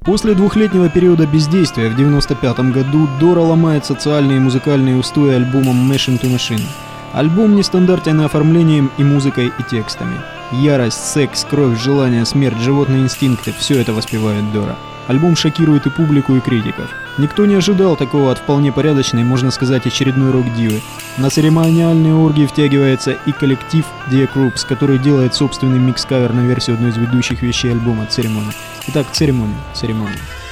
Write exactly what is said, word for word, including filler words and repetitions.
После двухлетнего периода бездействия в девяносто пятом году Дора ломает социальные и музыкальные устои альбомом Machine to Machine. Альбом нестандартен оформлением и музыкой, и текстами. Ярость, секс, кровь, желание, смерть, животные инстинкты – все это воспевает Дора. Альбом шокирует и публику, и критиков. Никто не ожидал такого от вполне порядочной, можно сказать, очередной рок-дивы. На церемониальные оргии втягивается и коллектив The Crooks, который делает собственный микс-кавер на версию одной из ведущих вещей альбома «Церемония». Итак, «Церемония», «Церемония».